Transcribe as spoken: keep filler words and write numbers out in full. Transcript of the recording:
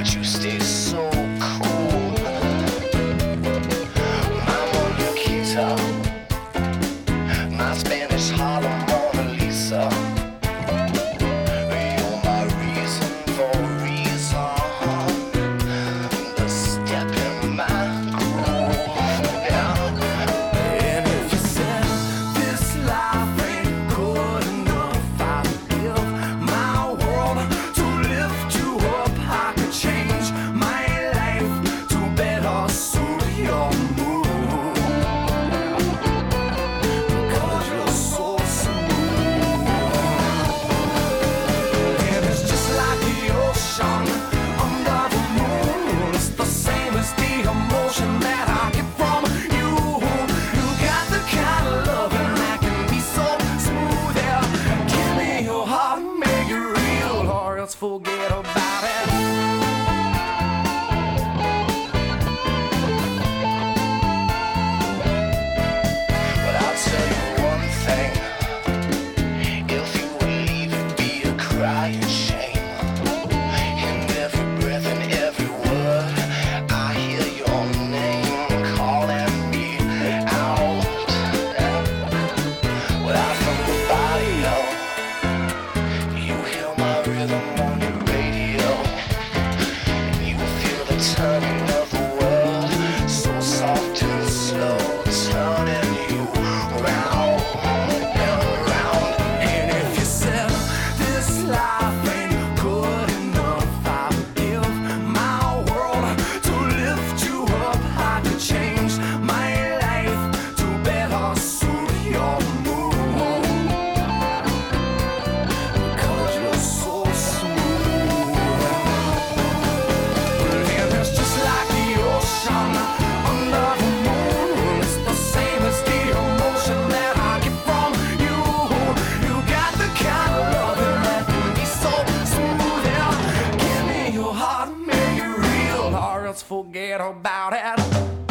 but you stay so cool. My Moniquita, my Spanish Harlem Mona Lisa. You're my reason for reason, the step in my groove. Yeah. And if you said this life ain't good enough, I'd give my world to lift you up. I could change my life to better suit your mood, because you're so smooth. And it's just like the ocean under the moon. It's the same as the emotion that I get from you. You got the kind of loving that can be so smooth. Yeah, give me your heart and make it real, or else forget about it. But I'll tell you one thing, if you would leave it be a crying shame. In every breath and every word, I hear your name calling me out. Without from the barrio, you hear my rhythm on your radio. You feel the turning of the world, so soft and slow, turning you round and round. And if you said this life ain't good enough, I would give my world to lift you up. I could change my life to better suit your mood, because you're so smooth. And it's just like the ocean under the moon. It's the same as the emotion that I get from you. You got the kind of loving that can be so smooth. Yeah, give me your heart and make it real, or else forget about it.